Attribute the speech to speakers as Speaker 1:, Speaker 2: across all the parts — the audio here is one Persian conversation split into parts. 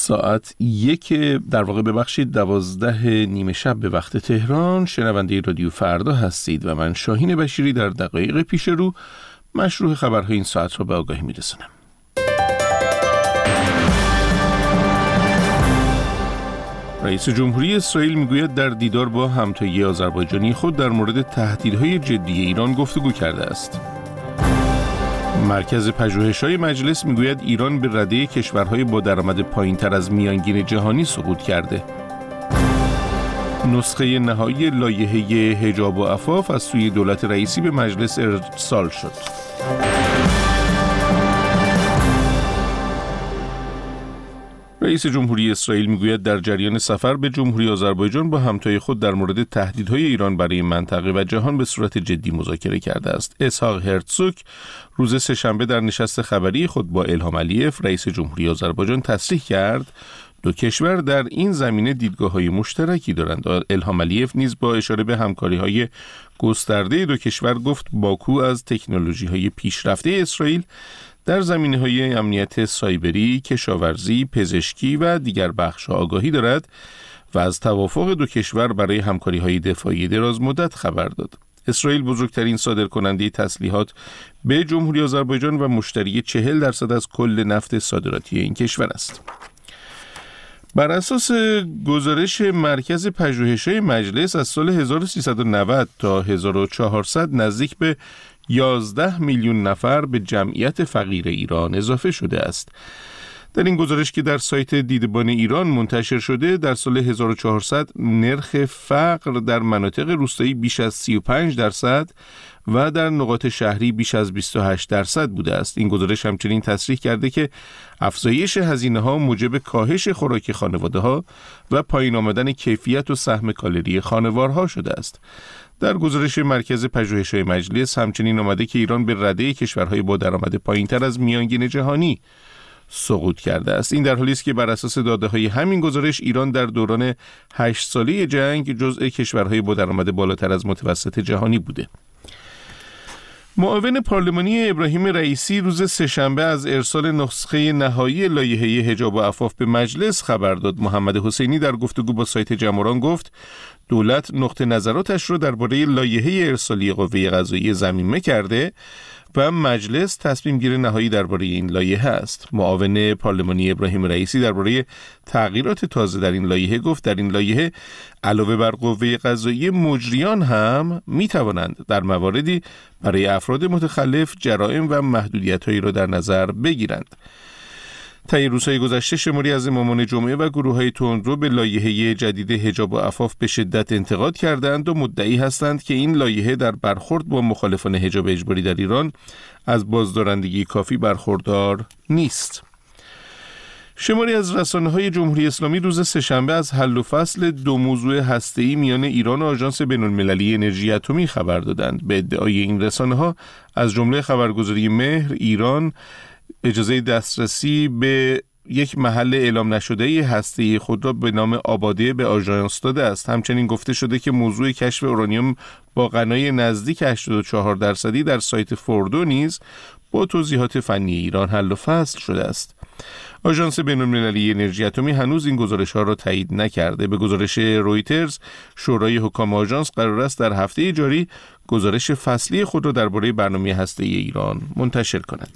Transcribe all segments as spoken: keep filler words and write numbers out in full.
Speaker 1: ساعت یک در واقع ببخشید دوازده نیمه شب به وقت تهران شنونده رادیو فردا هستید و من شاهین بشیری در دقایق پیش رو مشروع خبرهای این ساعت را به آگاهی میرسونم. رئیس جمهوری اسرائیل میگوید در دیدار با همتای آذربایجانی خود در مورد تهدیدهای جدی ایران گفتگو کرده است. مرکز پژوهش‌های مجلس میگوید ایران به رده کشورهای با درآمد پایین‌تر از میانگین جهانی سقوط کرده. نسخه نهایی لایحه حجاب و عفاف از سوی دولت رئیسی به مجلس ارسال شد. رئیس جمهوری اسرائیل میگوید در جریان سفر به جمهوری آذربایجان با همتای خود در مورد تهدیدهای ایران برای منطقه و جهان به صورت جدی مذاکره کرده است. اسحاق هرتزوگ روز سه‌شنبه در نشست خبری خود با الهام علیف رئیس جمهوری آذربایجان تصریح کرد دو کشور در این زمینه دیدگاه‌های مشترکی دارند. الهام علیف نیز با اشاره به همکاری‌های گسترده دو کشور گفت باکو از تکنولوژی‌های پیشرفته اسرائیل در زمینه‌های امنیت سایبری، کشاورزی، پزشکی و دیگر بخش‌ها آگاهی دارد و از توافق دو کشور برای همکاری‌های دفاعی دراز مدت خبر داد. اسرائیل بزرگترین صادرکننده تسلیحات به جمهوری آذربایجان و مشتری چهل درصد از کل نفت صادراتی این کشور است. بر اساس گزارش مرکز پژوهش‌های مجلس از سال هزار و سیصد و نود تا هزار و چهارصد نزدیک به یازده میلیون نفر به جمعیت فقیر ایران اضافه شده است. در این گزارش که در سایت دیدبان ایران منتشر شده در سال هزار و چهارصد نرخ فقر در مناطق روستایی بیش از سی و پنج درصد و در نقاط شهری بیش از بیست و هشت درصد بوده است. این گزارش همچنین تصریح کرده که افزایش هزینه‌ها موجب کاهش خوراک خانواده‌ها و پایین آمدن کیفیت و سهم کالری خانوارها شده است. در گزارش مرکز پژوهش‌های مجلس همچنین آمده که ایران به رده کشورهای با درآمد پایین‌تر از میانگین جهانی سقوط کرده است. این در حالی است که بر اساس داده‌های همین گزارش ایران در دوران هشت ساله جنگ جزء کشورهای با درآمد بالاتر از متوسط جهانی بوده. معاون پارلمانی ابراهیم رئیسی روز سه‌شنبه از ارسال نسخه نهایی لایحه حجاب و عفاف به مجلس خبر داد. محمد حسینی در گفتگو با سایت جمهوران گفت دولت نقطه نظراتش را درباره لایحه ارسالی قوه قضاییه ضمیمه کرده و مجلس تصمیم گیری نهایی درباره این لایحه است. معاون پارلمانی ابراهیم رئیسی درباره تغییرات تازه در این لایحه گفت در این لایحه علاوه بر قوه قضاییه مجریان هم می توانند در مواردی برای افراد متخلف جرائم و محدودیت‌هایی را در نظر بگیرند. طی روزهای گذشته شماری از امامان جمعه و گروه‌های تندرو به لایحه جدید حجاب و عفاف به شدت انتقاد کردند و مدعی هستند که این لایحه در برخورد با مخالفان حجاب اجباری در ایران از بازدارندگی کافی برخوردار نیست. شماری از رسانه‌های جمهوری اسلامی روز سه‌شنبه از حل و فصل دو موضوع هسته‌ای میان ایران و آژانس بین‌المللی انرژی اتمی خبر دادند. به ادعای این رسانه‌ها از جمله خبرگزاری مهر ایران اجازه دسترسی به یک محل اعلام نشده هسته‌ای خود را به نام آباده به آژانس داده است. همچنین گفته شده که موضوع کشف اورانیوم با غنای نزدیک هشتاد و چهار درصدی در سایت فوردو نیز با توضیحات فنی ایران حل و فصل شده است. آژانس بین‌المللی انرژی اتمی هنوز این گزارش‌ها را تایید نکرده. به گزارش رویترز شورای حکام آژانس قرار است در هفته جاری گزارش فصلی خود را درباره برنامه هسته‌ای ایران منتشر کند.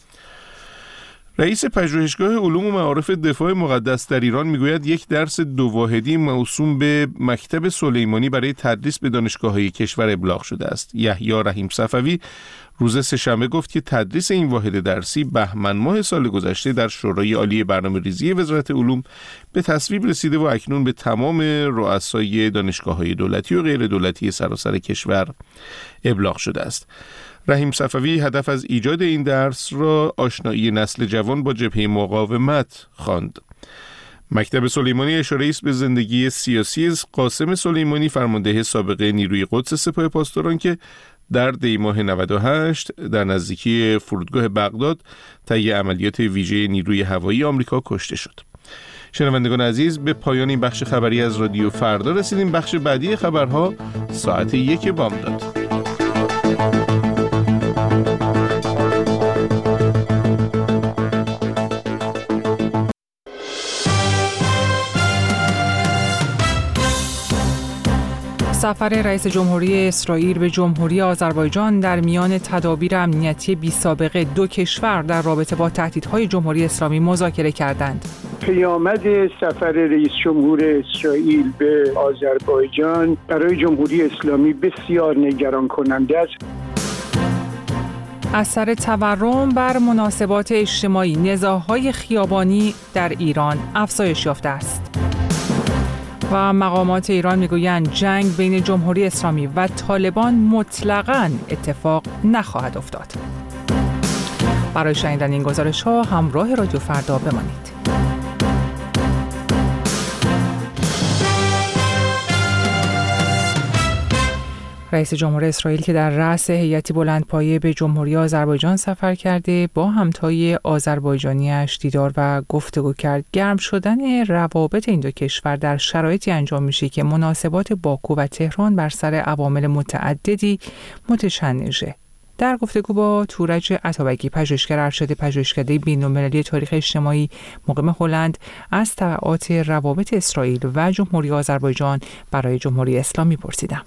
Speaker 1: رئیس پژوهشگاه علوم و معارف دفاع مقدس در ایران میگوید یک درس دو واحدی موسوم به مکتب سلیمانی برای تدریس به دانشگاه‌های کشور ابلاغ شده است. یحیی رحیم صفوی روز سه‌شنبه گفت که تدریس این واحد درسی بهمن ماه سال گذشته در شورای عالی برنامه‌ریزی وزارت علوم به تصویب رسیده و اکنون به تمام رؤسای دانشگاه‌های دولتی و غیر دولتی سراسر کشور ابلاغ شده است. رحیم صفوی هدف از ایجاد این درس را آشنایی نسل جوان با جبهه مقاومت خواند. مکتب سلیمانی اشاره است به زندگی سیاسی قاسم سلیمانی فرمانده سابق نیروی قدس سپاه پاسداران که در دی ماه نود و هشت در نزدیکی فرودگاه بغداد طی عملیات ویژه نیروی هوایی آمریکا کشته شد. شنوندگان عزیز، به پایان این بخش خبری از رادیو فردا رسیدیم. بخش بعدی خبرها ساعت یک بامداد.
Speaker 2: سفر رئیس جمهوری اسرائیل به جمهوری آذربایجان در میان تدابیر امنیتی بی‌سابقه دو کشور در رابطه با تهدیدهای جمهوری اسلامی مذاکره کردند.
Speaker 3: پیامد سفر رئیس جمهور اسرائیل به آذربایجان برای جمهوری اسلامی بسیار نگران کننده است.
Speaker 2: اثر تورم بر مناسبات اجتماعی، نزاع‌های خیابانی در ایران افزایش یافته است. و مقامات ایران میگویند جنگ بین جمهوری اسلامی و طالبان مطلقاً اتفاق نخواهد افتاد. برای شنیدن این گزارش‌ها همراه رادیو فردا بمانید. رئیس جمهور اسرائیل که در رأس هیئتی بلندپایه به جمهوری آذربایجان سفر کرده، با همتای آذربایجانی‌اش دیدار و گفتگو کرد. گرم شدن روابط این دو کشور در شرایطی انجام میشه که مناسبات باکو و تهران بر سر عوامل متعددی متشنجه. در گفتگو با تورج عطابکی، پژوهشگر ارشد پژوهشکده بین‌المللی تاریخ اجتماعی مقیم هلند، از تبعات روابط اسرائیل و جمهوری آذربایجان برای جمهوری اسلامی پرسیدم.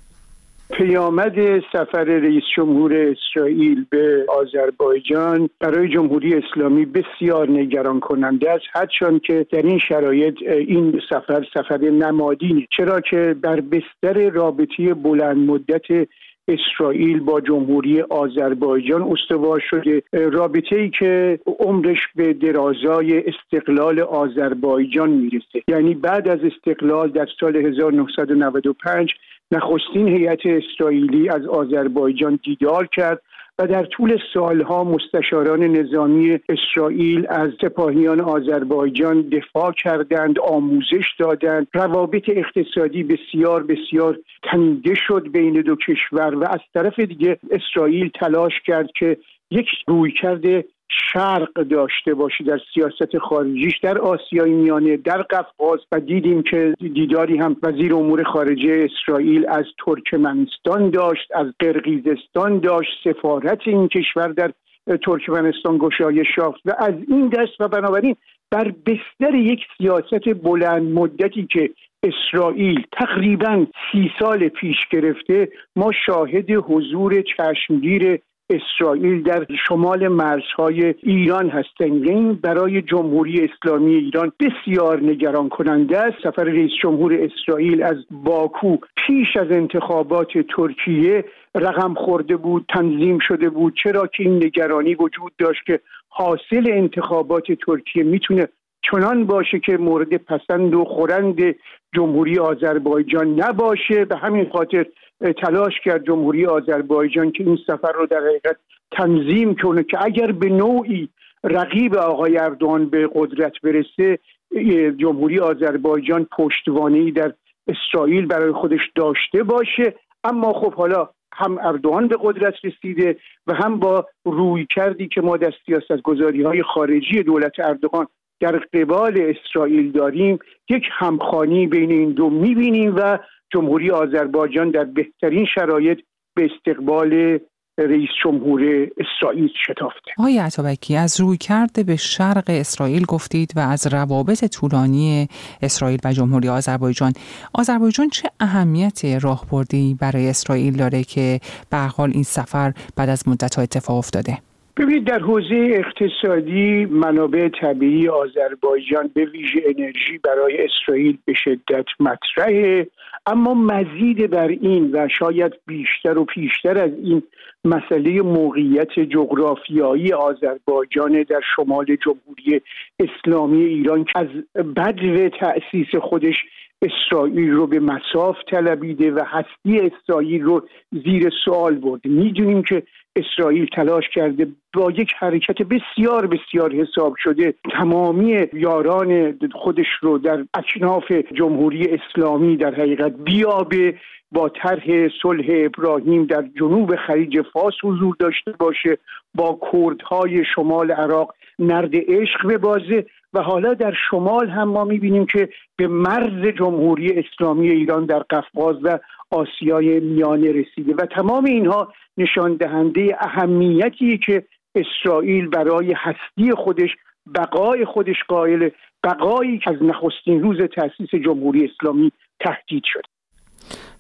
Speaker 3: پیامد سفر رئیس جمهور اسرائیل به آذربایجان برای جمهوری اسلامی بسیار نگران کننده است، هرچند که در این شرایط این سفر سفر نمادینه، چرا که بر بستر رابطه بلند مدت اسرائیل با جمهوری آذربایجان استوار شده، رابطه‌ای که عمرش به درازای استقلال آذربایجان میرسه. یعنی بعد از استقلال در سال هزار و نهصد و نود و پنج نخستین هیئت اسرائیلی از آذربایجان دیدار کرد و در طول سالها مستشاران نظامی اسرائیل از سپاهیان آذربایجان دفاع کردند، آموزش دادند. روابط اقتصادی بسیار بسیار تنیده شد بین دو کشور و از طرف دیگه اسرائیل تلاش کرد که یک رویکرد شرق داشته باشه در سیاست خارجیش در آسیای میانه، در قفقاز، و دیدیم که دیداری هم وزیر امور خارجه اسرائیل از ترکمنستان داشت، از قرقیزستان داشت، سفارت این کشور در ترکمنستان گشایش یافت و از این دست و بنابراین بر بستر یک سیاست بلند مدتی که اسرائیل تقریباً سی سال پیش گرفته، ما شاهد حضور چشمگیر اسرائیل در شمال مرزهای ایران هستند. این برای جمهوری اسلامی ایران بسیار نگران کننده است. سفر رئیس جمهور اسرائیل از باکو پیش از انتخابات ترکیه رقم خورده بود، تنظیم شده بود، چرا که این نگرانی وجود داشت که حاصل انتخابات ترکیه میتونه چنان باشه که مورد پسند و خورند جمهوری آذربایجان نباشه. به همین خاطر تلاش کرد جمهوری آذربایجان که این سفر رو در حقیقت تنظیم کنه که اگر به نوعی رقیب آقای اردوغان به قدرت برسه، جمهوری آذربایجان پشتوانه‌ای در اسرائیل برای خودش داشته باشه. اما خب حالا هم اردوغان به قدرت رسیده و هم با روی کردی که ما در سیاست‌گذاری‌های خارجی دولت اردوغان در قبال اسرائیل داریم، یک همخوانی بین این دو می‌بینیم و جمهوری آذربایجان در بهترین شرایط به استقبال رئیس جمهور اسرائیل شتافته.
Speaker 2: آقای عطابکی، از رویکرد به شرق اسرائیل گفتید و از روابط طولانی اسرائیل و جمهوری آذربایجان. آذربایجان چه اهمیت راهبردی برای اسرائیل داره که به هر حال این سفر بعد از مدت‌ها اتفاق افتاده؟
Speaker 3: ببینید، در حوزه اقتصادی منابع طبیعی آذربایجان به ویژه انرژی برای اسرائیل به شدت مطرحه، اما مزید بر این و شاید بیشتر و پیشتر از این مسئله موقعیت جغرافیایی آذربایجان در شمال جمهوری اسلامی ایران که از بدو تأسیس خودش اسرائیل رو به مصاف طلبیده و هستی اسرائیل رو زیر سوال برده. میدونیم که اسرائیل تلاش کرده با یک حرکت بسیار بسیار حساب شده تمامی یاران خودش رو در اکناف جمهوری اسلامی در حقیقت بیابه، با طرح صلح ابراهیم در جنوب خلیج فارس حضور داشته باشه، با کردهای شمال عراق نرد عشق ببازه و حالا در شمال هم ما میبینیم که به مرز جمهوری اسلامی ایران در قفقاز و آسیای میانه رسیده و تمام اینها نشان دهنده اهمیتی که اسرائیل برای هستی خودش، بقای خودش قائل، بقایی که از نخستین روز تأسیس جمهوری اسلامی تهدید شد.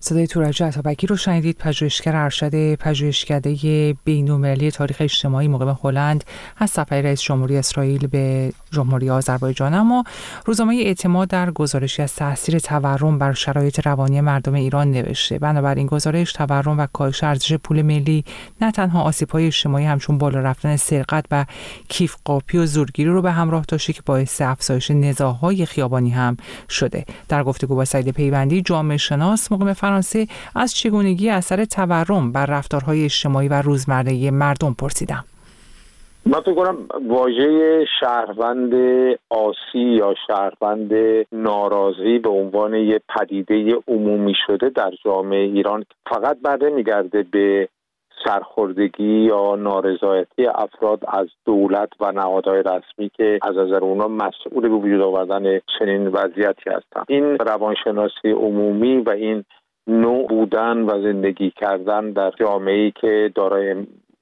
Speaker 2: صدای تورج عطابکی رو شنیدید، پژوهشگر ارشد پژوهشکده بین‌المللی تاریخ اجتماعی مقیم هلند از سفر رئیس جمهوری اسرائیل به جمهوری آذربایجان. اما روزنامه اعتماد در گزارشی از تاثیر تورم بر شرایط روانی مردم ایران نوشته. بنابراین گزارش تورم و کاهش ارزش پول ملی نه تنها آسیب‌های اجتماعی همچون بالا رفتن سرقت و کیف قاپی و زورگیری رو به همراه داشته که باعث افزایش نزاع‌های خیابانی هم شده. در گفتگو با سعید پیوندی، جامعه شناس مقیم فرانسه، از چگونگی اثر تورم بر رفتارهای اجتماعی و روزمره مردم پرسیدم.
Speaker 4: من فکر کنم واژه شهروند آسی یا شهروند ناراضی به عنوان یه پدیده عمومی شده در جامعه ایران فقط برمیگرده به سرخوردگی یا نارضایتی افراد از دولت و نهادهای رسمی که از نظر اونا مسئول به وجود آوردن چنین وضعیتی هستند. این روانشناسی عمومی و این نوع بودن و زندگی کردن در جامعه‌ای که دارای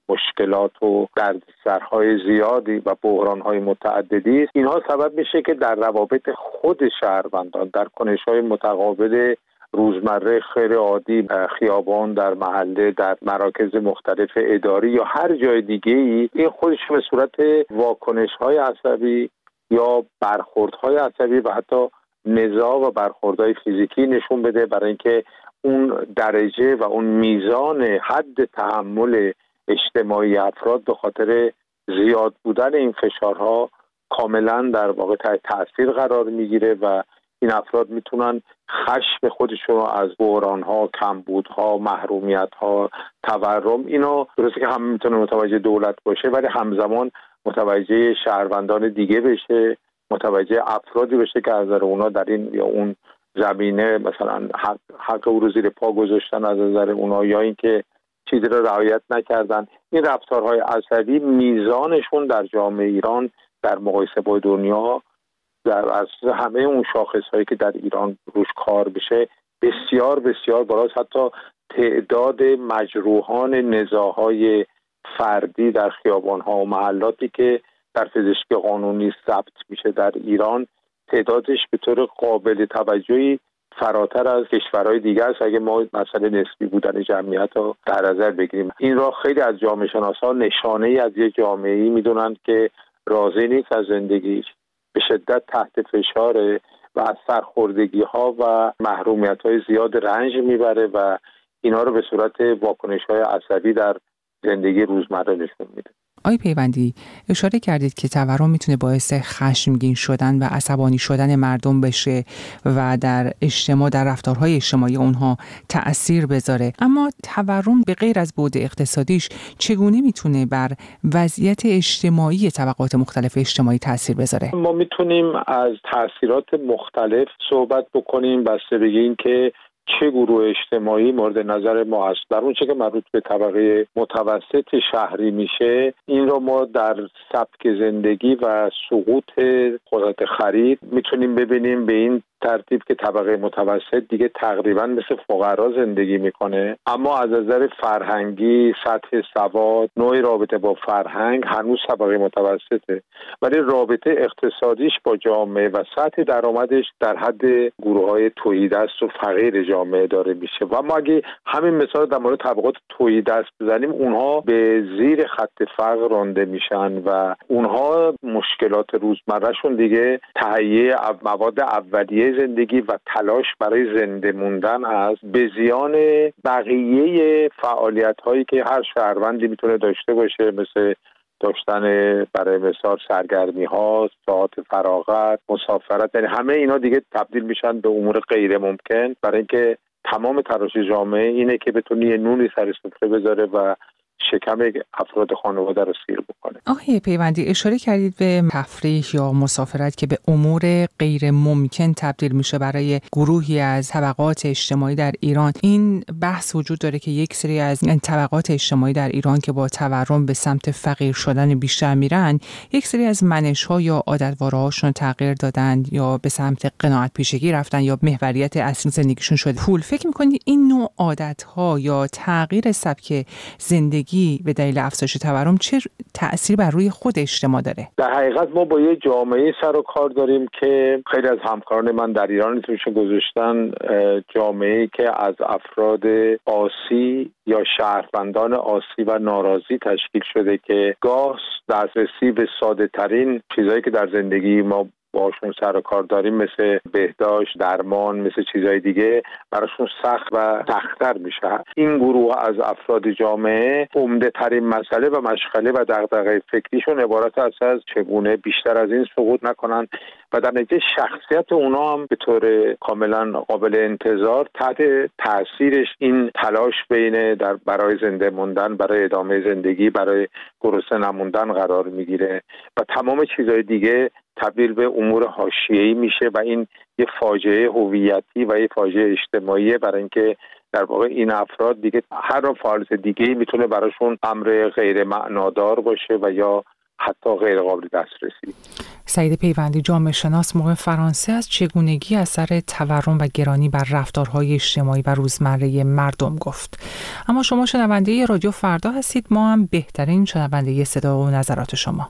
Speaker 4: مشکلات و دردسرهای زیادی و بحرانهای متعددی است، اینها سبب میشه که در روابط خود شهروندان، در کنش‌های متقابل روزمره خیر عادی، خیابان، در محله، در مراکز مختلف اداری یا هر جای دیگه ای، این خودش به صورت واکنش‌های عصبی یا برخوردهای عصبی و حتی نزاع و برخوردهای فیزیکی نشون بده، برای اینکه اون درجه و اون میزان حد تحمل اجتماعی افراد به خاطر زیاد بودن این فشارها کاملا در واقع تحت تاثیر قرار میگیره و این افراد میتونن خشم خودشون رو از بحران‌ها، کمبودها، محرومیت‌ها، تورم، اینا درسته که هم میتونه متوجه دولت باشه ولی همزمان متوجه شهروندان دیگه بشه، متوجه افرادی بشه که از نظر اونا در این یا اون زمینه مثلا حق, حق او رو زیر پا گذاشتن از نظر اونا یا اینکه چیزی رو رعایت نکردن. این رفتارهای عصبی میزانشون در جامعه ایران در مقایسه با دنیا در از همه اون شاخص‌هایی که در ایران روش کار بشه بسیار بسیار بالاست. حتی تعداد مجروحان نزاع‌های فردی در خیابان‌ها و محلاتی که در پزشکی قانونی ثبت میشه در ایران تعدادش به طور قابل توجهی فراتر از کشورهای دیگه است اگه ما مسئله نسبی بودن جمعیت رو در نظر بگیریم. این را خیلی از جامعه شناسا نشانه ای از یک جامعه‌ای میدونن که راضی نیست از زندگیش، به شدت تحت فشاره و از سرخوردگی ها و محرومیت های زیاد رنج میبره و اینا رو به صورت واکنش های عصبی در زندگی روزمره نشون میده.
Speaker 2: آقای پیوندی، اشاره کردید که تورم میتونه باعث خشمگین شدن و عصبانی شدن مردم بشه و در اجتماع، در رفتارهای اجتماعی اونها تأثیر بذاره، اما تورم به غیر از بعد اقتصادیش چگونه میتونه بر وضعیت اجتماعی طبقات مختلف اجتماعی تأثیر بذاره؟
Speaker 4: ما میتونیم از تأثیرات مختلف صحبت بکنیم بسته به اینکه چه گروه اجتماعی مورد نظر ما هست. در اون چه که مربوط به طبقه متوسط شهری میشه، این رو ما در سبک زندگی و سقوط قدرت خرید میتونیم ببینیم به این ترتیب که طبقه متوسط دیگه تقریبا مثل فقرا زندگی میکنه، اما از نظر فرهنگی، سطح سواد، نوع رابطه با فرهنگ هنوز طبقه متوسطه، ولی رابطه اقتصادیش با جامعه و سطح درآمدش در حد گروه‌های تهیدست و فقیر جامعه داره میشه. و ما اگه همین مثال در مورد طبقات تهیدست بزنیم، اونها به زیر خط فقر رانده میشن و اونها مشکلات روزمرهشون دیگه تهیه مواد اولیه زندگی و تلاش برای زنده موندن است، به زیان بقیه فعالیت هایی که هر شهروندی میتونه داشته باشه، مثل داشتن برای مثال سرگرمی ها، ساعت فراغت، مسافرت. یعنی همه اینا دیگه تبدیل میشن به امور غیر ممکن، برای اینکه تمام تلاش جامعه اینه که بتونه یه نونی سر سفره بذاره و شکم افراد خانواده رو سیر بکنه.
Speaker 2: آقای پیوندی، اشاره کردید به تفریح یا مسافرت که به امور غیر ممکن تبدیل میشه برای گروهی از طبقات اجتماعی در ایران. این بحث وجود داره که یک سری از طبقات اجتماعی در ایران که با تورم به سمت فقیر شدن بیشتر میرن، یک سری از منش‌ها یا عادت‌واره‌هاشون تغییر دادن یا به سمت قناعت پیشگی رفتن یا محوریت اصلی زندگیشون شده پول. فکر می‌کنید این نوع عادت‌ها یا تغییر سبک زندگی چگونگی به دلیل افزایش تورم چه تأثیری بر روی خود اجتماع داره؟
Speaker 4: در حقیقت ما با یه جامعه سر و کار داریم که خیلی از همکاران من در ایران توش گذاشتن، جامعه‌ای که از افراد عاصی یا شهروندان عاصی و ناراضی تشکیل شده که گاه دسترسی به ساده ترین چیزایی که در زندگی ما باشون سر و کار داریم مثل بهداشت، درمان، مثل چیزهای دیگه براشون سخت و سخت‌تر میشه. این گروه از افراد جامعه عمده ترین مسئله و مشغله و دغدغه فکریشون عبارت است از چگونه بیشتر از این سقوط نکنن و در نتیجه شخصیت اونا هم به طور کاملا قابل انتظار تحت تاثیرش این تلاش بین در برای زنده موندن، برای ادامه زندگی، برای گرسنه نموندن قرار میگیره و تمام چیزهای دیگه تبدیل به امور حاشیه‌ای میشه و این یه فاجعه هویتی و یه فاجعه اجتماعیه، برای اینکه در واقع این افراد دیگه هر نوع فعالیت دیگه‌ای میتونه براشون امر غیر معنادار باشه و یا حتی غیر قابل دسترسی.
Speaker 2: سعید پیوندی، جامعه شناس مقیم فرانسه، از چگونگی اثر تورم و گرانی بر رفتارهای اجتماعی و روزمره مردم گفت. اما شما شنونده رادیو فردا هستید، ما هم بهترین شنونده صدا و نظرات شما.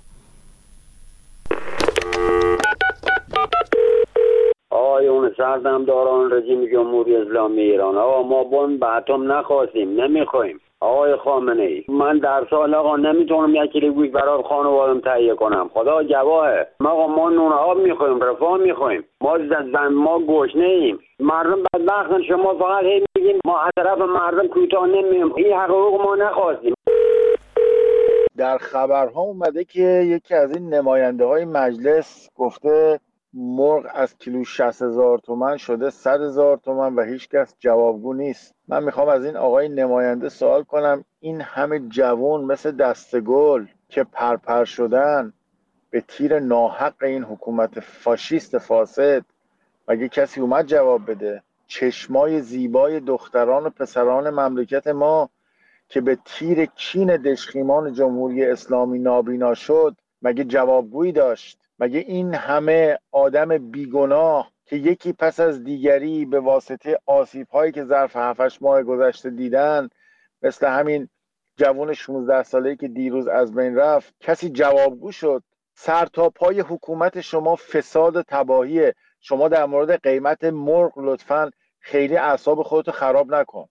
Speaker 5: آقایون سردمداران رژیم جمهوری اسلامی ایران، آقا ما بمب به اتم نخواستیم، نمیخوایم. آقای خامنه ای، من در سال آقا نمیتونم یک کیلو گوشت برای خانوادم تهیه کنم، خدا گواهه. آقا ما نون آب میخوایم، رفاه میخوایم، ما زن ما گشنه ایم، مردم بدبختن. شما فقط هی میگین ما از طرف مردم کوتاه نمیایم، این حقوق ما نخواستیم.
Speaker 6: در خبرها اومده که یکی از این نماینده های مجلس گفته مرغ از کیلو شصت هزار تومان شده صد هزار تومان و هیچ کس جوابگو نیست. من میخوام از این آقای نماینده سوال کنم، این همه جوان مثل دستگل که پرپر شدن به تیر ناحق این حکومت فاشیست فاسد، مگه کسی اومد جواب بده؟ چشمای زیبای دختران و پسران مملکت ما که به تیر کین دژخیمان جمهوری اسلامی نابینا شد، مگه جوابگویی داشت؟ مگه این همه آدم بیگناه که یکی پس از دیگری به واسطه آسیب‌هایی که ظرف هفت ماه گذشته دیدن، مثل همین جوان شانزده ساله‌ای که دیروز از بین رفت، کسی جوابگو شد؟ سر تا پای حکومت شما فساد و تباهیه. شما در مورد قیمت مرغ لطفاً خیلی اعصاب خودتو خراب نکن.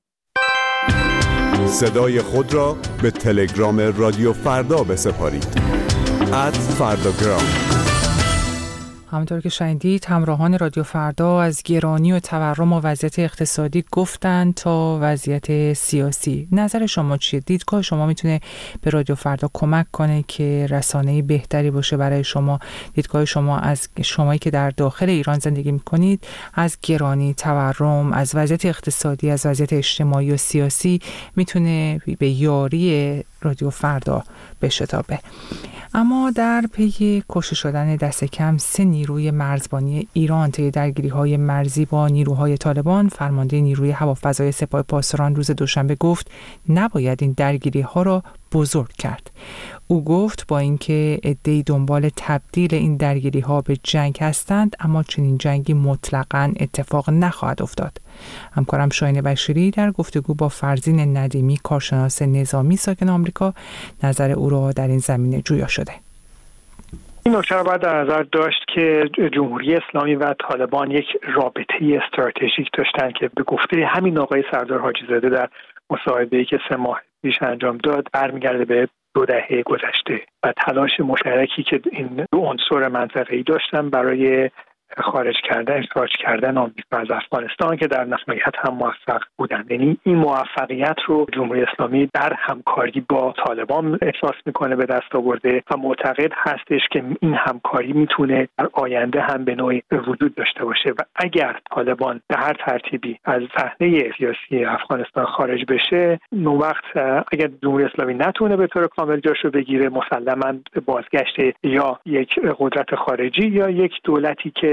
Speaker 7: صدای خود را به تلگرام رادیو فردا بسپارید. ات فرداگرام.
Speaker 2: همونطور که شنیدید، همراهان رادیو فردا از گرانی و تورم و وضعیت اقتصادی گفتن تا وضعیت سیاسی. نظر شما چیه؟ دیدگاه شما میتونه به رادیو فردا کمک کنه که رسانه‌ای بهتری باشه برای شما. دیدگاه شما از شمایی که در داخل ایران زندگی میکنید از گرانی، تورم، از وضعیت اقتصادی، از وضعیت اجتماعی و سیاسی میتونه به یاری رادیو فردا بشتابه. اما در پی کشته شدن دست کم سه نیروی مرزبانی ایران طی درگیری‌های مرزی با نیروهای طالبان، فرمانده نیروی هوافضای سپاه پاسداران روز دوشنبه گفت نباید این درگیری‌ها را بزرگ کرد. او گفت با اینکه عده‌ای دنبال تبدیل این درگیری‌ها به جنگ هستند، اما چنین جنگی مطلقاً اتفاق نخواهد افتاد. همکارم شاهین بشیری در گفتگو با فرزین ندیمی، کارشناس نظامی ساکن آمریکا، نظر او را در این زمینه جویا شده.
Speaker 8: این نکته را باید در نظر داشت که جمهوری اسلامی و طالبان یک رابطه استراتژیک داشتند که به گفته همین آقای سردار حاجی زاده در مصاحبه‌ای که سه ماه پیش انجام داد برمیگرده به دو دهه گذشته و تلاش مشترکی که این دو عنصر منطقه‌ای داشتن برای خارج کردن، اخراج کردن آمریکا از افغانستان که در نهایت هم موفق بودند. یعنی این موفقیت رو جمهوری اسلامی در همکاری با طالبان احساس میکنه به دست آورده و معتقد هستش که این همکاری میتونه در آینده هم به نوعی وجود داشته باشه و اگر طالبان به هر ترتیبی از صحنه سیاسی افغانستان خارج بشه، اون وقت اگر جمهوری اسلامی نتونه به طور کامل جاشو بگیره، مسلماً بازگشت یا یک قدرت خارجی یا یک دولتی که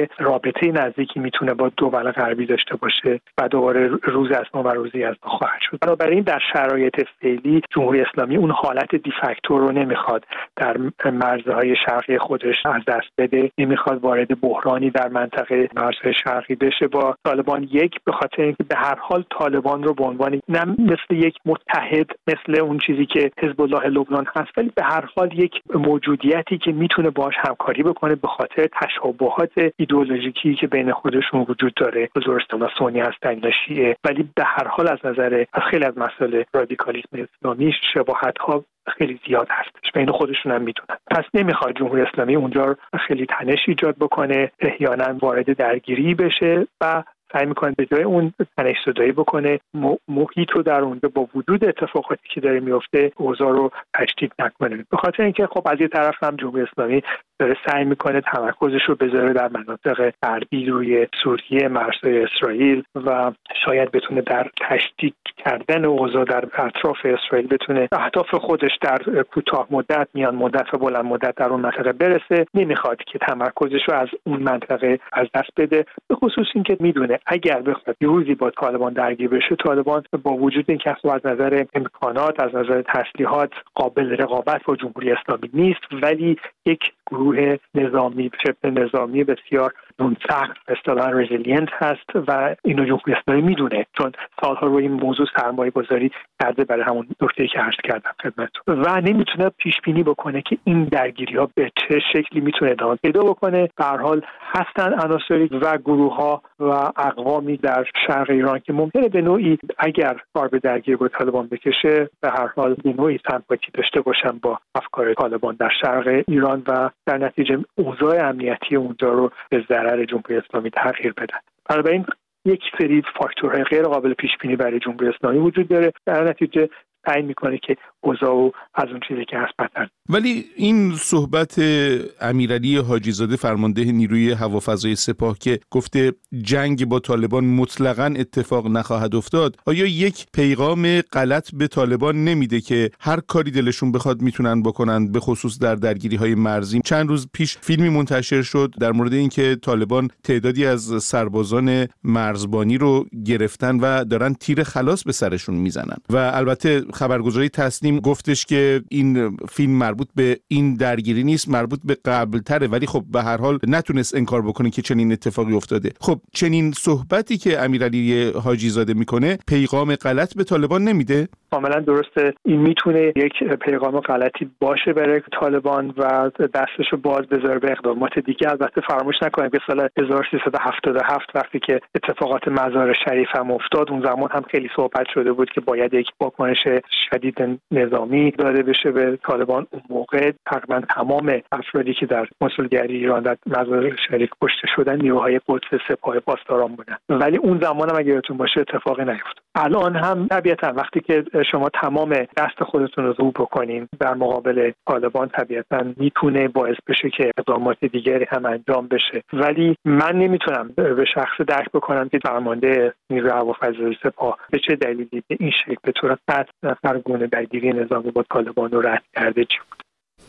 Speaker 8: چه رابطه نزدیکی میتونه با دول غربی داشته باشه و دوباره روز از نو و روزی از نو خواهد شد. بنابراین در شرایط فعلی جمهوری اسلامی اون حالت دیفکتو رو نمیخواد در مرزهای شرقی خودش از دست بده، نمیخواد وارد بحرانی در منطقه مرزهای شرقی بشه با طالبان. یک، به خاطر اینکه به هر حال طالبان رو به عنوان نه مثل یک متحد مثل اون چیزی که حزب الله لبنان هست، ولی به هر حال یک موجودیتی که میتونه باهاش همکاری بکنه به خاطر تشابهات ایدئولوژیکی که بین خودشون وجود داره. بزرگستان و سنی هستن یا شیعه، ولی به هر حال از نظر از خیلی از مسائل رادیکالیسم اسلامی شباهت‌ها خیلی زیاد هستش، بین خودشون هم میدونن. پس نمیخواد جمهوری اسلامی اونجا رو خیلی تنش ایجاد بکنه، احیانا وارد درگیری بشه و سعی میکنه به جای اون تنش زدایی بکنه، محیط رو در اونجا با وجود اتفاقاتی که داره میفته اوضاع رو تشدید نکنه. به خاطر اینکه خب از یه طرف هم جمهوری اسلامی داره سعی میکنه تمرکزش رو بذاره در مناطق غربی روی سوریه، مرزهای اسرائیل و شاید بتونه در تشدید کردن اوضاع در اطراف اسرائیل بتونه اهداف خودش در کوتاه مدت، میان مدت و بلند مدت در اون منطقه برسه. نمیخواد که تمرکزش رو از اون منطقه از دست بده، به خصوص اینکه میدونه اگر بخواد روزی با طالبان درگیر بشه، طالبان با وجود اینکه از نظر امکانات، از نظر تسلیحات قابل رقابت با جمهوری اسلامی نیست، ولی یک گروه نظامی شبه نظامی بسیار منسق اصطلاحاً رزیلینت هست و اینو جمهوری اسلامی میدونه، چون سالها روی این موضوع سرمایه گذاری کرده برای همون نکته‌ای که عرض کردم خدمتتون، و نمیتونه پیش بینی بکنه که این درگیری‌ها به چه شکلی میتونه ادامه پیدا بکنه. به هر حال هستن عناصری و گروه‌ها و اقوامی در شرق ایران که ممکنه به نوعی اگر کار به درگیری با طالبان بکشه به هر حال به نوعی سمپاتی داشته باشن با افکار طالبان در شرق ایران و در نتیجه اوضاع امنیتی اونجا رو به ضرر جمهوری اسلامی تغییر بدن. بنابراین یک سری فاکتورهای غیر قابل پیش بینی برای جمهوری اسلامی وجود داره، در نتیجه تعیین میکنه که اوضاع از اون چیزی که هست بدتر.
Speaker 1: ولی این صحبت امیرعلی حاجی زاده فرمانده نیروی هوافضای سپاه که گفته جنگ با طالبان مطلقاً اتفاق نخواهد افتاد، آیا یک پیغام غلط به طالبان نمیده که هر کاری دلشون بخواد میتونن بکنن، به خصوص در درگیری‌های مرزی؟ چند روز پیش فیلمی منتشر شد در مورد اینکه طالبان تعدادی از سربازان مرزبانی رو گرفتن و دارن تیر خلاص به سرشون میزنن و البته خبرگزاری تسنیم گفتش که این فیلم مربوط به این درگیری نیست، مربوط به قبل تره، ولی خب به هر حال نتونست انکار بکنه که چنین اتفاقی افتاده. خب چنین صحبتی که امیرعلی حاجی زاده میکنه پیغام غلط به طالبان نمیده؟
Speaker 8: کاملا درسته، این میتونه یک پیغام غلطی باشه برای طالبان و دستشو باز بذاره به اقدامات دیگه. البته فراموش نکنیم که سال هزار و سیصد و هفتاد و هفت وقتی که اتفاقات مزار شریف هم افتاد، اون زمان هم خیلی صحبت شده بود که باید یک واکنش شدید نظامی داده بشه به طالبان. اون موقع تقریبا تمام افرادی که در کنسولگری ایران در مزار شریف کشته شدن نیروهای قدس سپاه پاسداران بودن، ولی اون زمان هم اگه یادتون باشه اتفاقی نیفتاد. الان هم طبیعتا وقتی که شما تمام دست خودتون رو رو بکنین در مقابل طالبان، طبیعتا میتونه باعث بشه که اقدامات دیگری هم انجام بشه، ولی من نمیتونم به شخص درک بکنم که فرمانده نیروی هوافضای سپاه به چه دلیلی به این شکل به طور قطع هرگونه درگیری نظامی با طالبان رو رد کرده چی بود.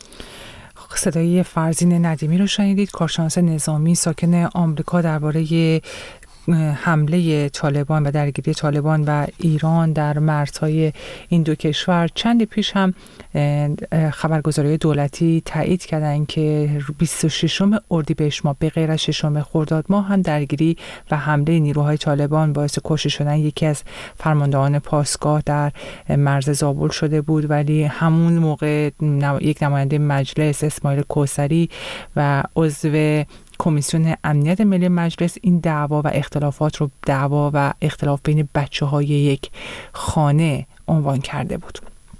Speaker 2: صدای فرزین ندیمی رو شنیدید، کارشناس نظامی ساکن آمریکا، درباره حمله طالبان و درگیری طالبان و ایران در مرزهای این دو کشور. چند پیش هم خبرگزاری دولتی تایید کردند که بیست و ششم اردیبهشت ماه به غیر از ششم خرداد ماه هم درگیری و حمله نیروهای طالبان باعث کشته شدن یکی از فرماندهان پاسگاه در مرز زابل شده بود، ولی همون موقع یک نماینده مجلس اسماعیل کوثری و عضو کمیسیون امنیت ملی مجلس این دعوا و اختلافات رو دعوا و اختلاف بین بچه‌های یک خانه عنوان کرده بود.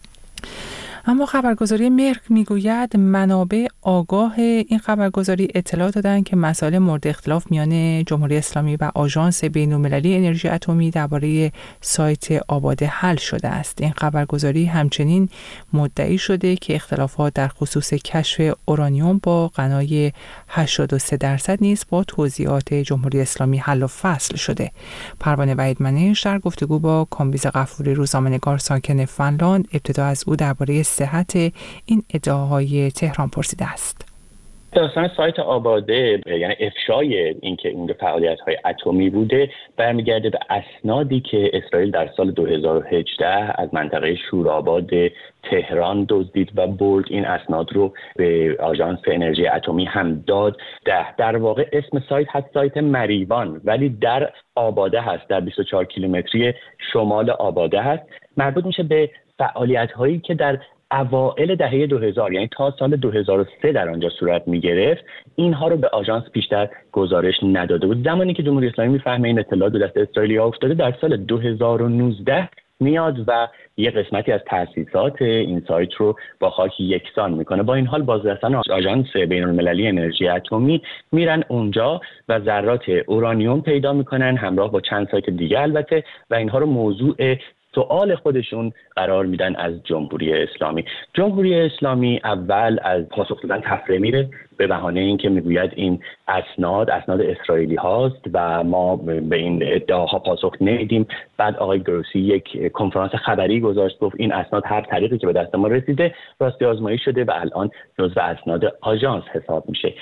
Speaker 2: اما خبرگزاری مرک میگوید منابع آگاه این خبرگزاری اطلاع دادند که مسائل مورد اختلاف میان جمهوری اسلامی و آژانس بین‌المللی انرژی اتمی درباره سایت آباده حل شده است. این خبرگزاری همچنین مدعی شده که اختلافات در خصوص کشف اورانیوم با غنای هشتاد و سه درصد نیز با توضیحات جمهوری اسلامی حل و فصل شده. پروانه وحیدمنش در گفتگو با کامبیز غفوری روزنامه‌نگار ساکن فنلاند ابتدا از او درباره صحت این ادعاهای تهران پرسیده است.
Speaker 9: داستان سایت آباده یعنی افشای اینکه اون فعالیت‌های اتمی بوده برمیگرده به اسنادی که اسرائیل در سال دو هزار و هجده از منطقه شورآباد تهران دزدید و برد. این اسناد رو به آژانس انرژی اتمی هم داد. ده در واقع اسم سایت هست سایت مریوان، ولی در آباده هست، در بیست و چهار کیلومتری شمال آباده هست. مربوط میشه به فعالیت‌هایی که در اوائل دهه دو هزار یعنی تا سال دو هزار و سه در آنجا صورت می‌گرفت. اینها رو به آژانس بیشتر گزارش نداده بود. زمانی که جمهوری اسلامی می‌فهمه این اطلاعات به دست اسرائیلیا افتاده، در سال دو هزار و نوزده میاد و یه قسمتی از تأسیسات این سایت رو با خاک یکسان میکنه. با این حال بازرسان آژانس بین‌المللی انرژی اتمی میرن اونجا و ذرات اورانیوم پیدا میکنن همراه با چند سایت دیگه البته، و اینها رو موضوع سوال خودشون قرار میدن از جمهوری اسلامی. جمهوری اسلامی اول از پاسخ دادن تفره میره به بهانه اینکه میگوید این اسناد اسناد اسرائیلی هاست و ما به این ادعاها پاسخ نمیدیم. بعد آقای گروسی یک کنفرانس خبری گذاشت، گفت این اسناد هر طریقی که به دست ما رسیده راستی آزمایی شده و الان جزو اسناد آژانس حساب میشه.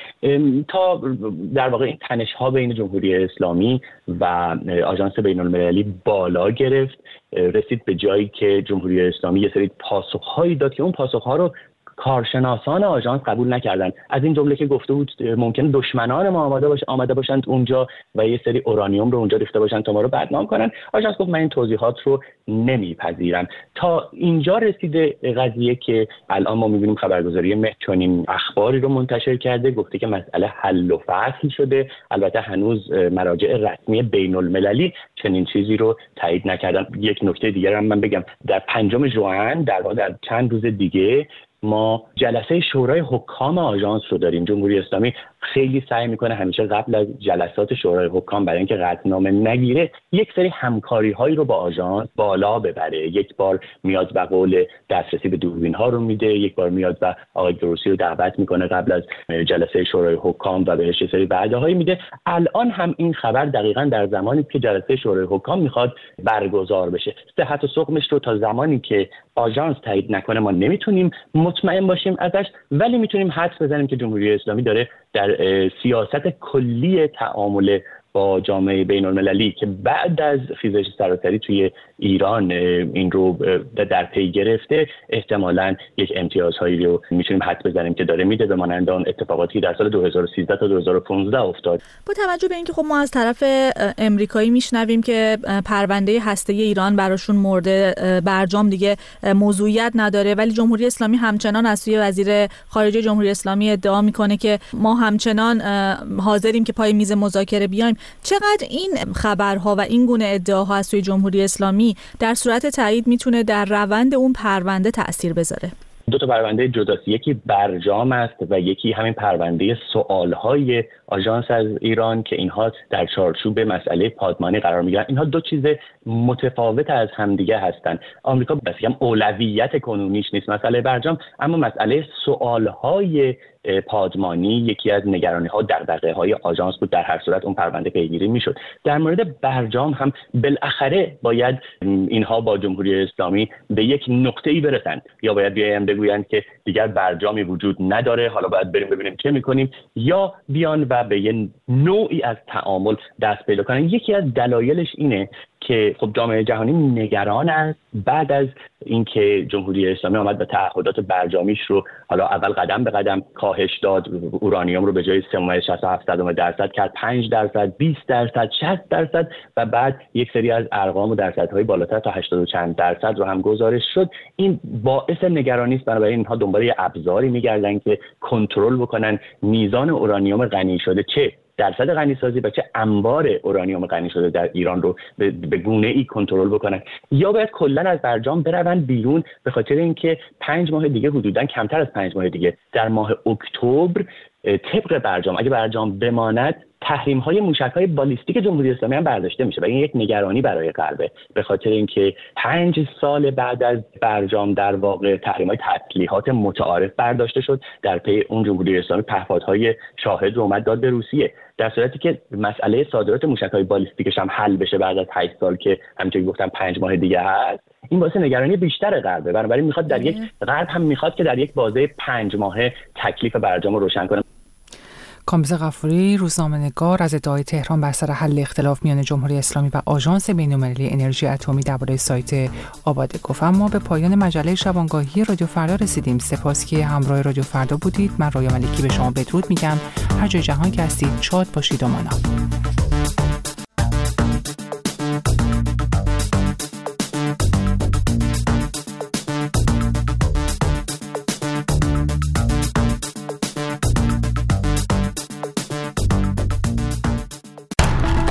Speaker 9: تا در واقع این تنش ها بین جمهوری اسلامی و آژانس بین‌المللی بالا گرفت، رسید به جایی که جمهوری اسلامی یه سری پاسخ‌هایی داد که اون پاسخ‌ها رو کارشناسان آژانس قبول نکردن. از این جمله که گفته بود ممکنه دشمنان ما آماده باش آمده باشند اونجا و یه سری اورانیوم رو اونجا ریخته باشن تا ما رو بدنام کنن. آژانس گفت من این توضیحات رو نمیپذیرم. تا اینجا رسیده قضیه که الان ما میبینیم خبرگزاری مه چنین اخباری رو منتشر کرده، گفته که مسئله حل و فصل شده. البته هنوز مراجع رسمی بین المللی چنین چیزی رو تایید نکردن. یک نکته دیگر هم من بگم، در پنجم ژوئن در واقع در چند روز دیگه ما جلسه شورای حکام آژانس رو داریم. جمهوری اسلامی خیلی سعی میکنه همیشه قبل از جلسات شورای حکام برای اینکه قطعنامه نگیره یک سری همکاری هایی رو با آژانس بالا ببره. یک بار میاد و قول دسترسی به دوربین ها رو میده، یک بار میاد و آقای گروسی رو دعوت میکنه قبل از جلسه شورای حکام و بهش سری وعده هایی میده. الان هم این خبر دقیقاً در زمانی که جلسه شورای حکام میخواد برگزار بشه. صحت و سقمش رو تا زمانی که آژانس تایید نکنه ما نمیتونیم مطمئن باشیم ازش، ولی میتونیم حدس بزنیم که جمهوری اسلامی داره در سیاست کلی تعامل با جامعه بین المللی که بعد از خیزش سراسری توی ایران این رو در پی گرفته، احتمالاً یک امتیازهایی رو میتونیم حدس بزنیم که داره میده به مانند اون اتفاقاتی در سال دو هزار و سیزده تا دو هزار و پانزده افتاد.
Speaker 10: با توجه به اینکه خب ما از طرف امریکایی میشنویم که پرونده هسته‌ای ایران براشون مورد برجام دیگه موضوعیت نداره، ولی جمهوری اسلامی همچنان از سوی وزیر خارجه جمهوری اسلامی ادعا میکنه که ما همچنان حاضریم که پای میز مذاکره بیایم. چقدر این خبرها و این گونه ادعاها از سوی جمهوری اسلامی در صورت تایید میتونه در روند اون پرونده تأثیر بذاره؟
Speaker 9: دو تا پرونده جداست، یکی برجام است و یکی همین پرونده سوالهای آژانس از ایران که اینها در چارچوب مسئله پادمانی قرار میگیرن. اینها دو چیز متفاوت از همدیگه هستند. آمریکا بسیار اولویت کنونیش نیست مسئله برجام، اما مسئله سوالهای پادمانی یکی از نگرانی‌ها دغدغه‌های آژانس بود. در هر صورت اون پرونده پیگیری میشد. در مورد برجام هم بالاخره باید اینها با جمهوری اسلامی به یک نقطه‌ای برسند، یا باید بیان بگویند که دیگر برجامی وجود نداره، حالا باید بریم ببینیم چه می‌کنیم، یا بیان و به یه نوعی از تعامل دست پیدا کنن. یکی از دلایلش اینه که خب جامعه جهانی نگران است بعد از اینکه جمهوری اسلامی آمد و تعهدات برجامیش رو حالا اول قدم به قدم کاهش داد، اورانیوم رو به جای سه و شصت و هفت درصد کرد پنج درصد، بیست درصد، شصت درصد و بعد یک سری از ارقام و درصدهای بالاتر تا هشتاد و چند درصد رو هم گزارش شد. این باعث نگرانی است، بنابراین اینها دنبال یه ابزاری می‌گردن که کنترل بکنن میزان اورانیوم غنی شده، چه درصد غنی‌سازی و چه انبار اورانیوم غنی شده در ایران رو به گونه‌ای کنترل بکنن، یا باید کلاً از برجام بروند بیرون، به خاطر اینکه پنج ماه دیگه حدوداً کمتر از پنج ماه دیگه در ماه اکتبر طبق برجام اگه برجام بماند تحریم‌های موشک‌های بالیستیک جمهوری اسلامی هم برداشته میشه و این یک نگرانی برای غربه، به خاطر اینکه پنج سال بعد از برجام در واقع تحریم‌های تسلیحات متعارف برداشته شد. در پی اون جمهوری اسلامی پهپادهای شاهد رو اومد داد به روسیه، در صورتی که مسئله صادرات موشک‌های بالیستیکش هم حل بشه بعد از هشت سال که همونطوری گفتم پنج ماه دیگه هست. این واسه نگرانی بیشتر غربه، بنابراین میخواد در یک غرب هم میخواد که در یک بازه پنج ماهه تکلیف برجام رو روشن کنه.
Speaker 2: کامبیز غفوری، روزنامه‌نگار، از ادعای تهران بر سر حل اختلاف میان جمهوری اسلامی و آژانس بین‌المللی انرژی اتمی درباره سایت آباده گفت. اما به پایان مجله شبانگاهی رادیو فردا رسیدیم. سپاس که همراه رادیو فردا بودید. من رویا ملکی به شما بدرود میگم. هر جای جهان که هستید شاد باشید و مانا.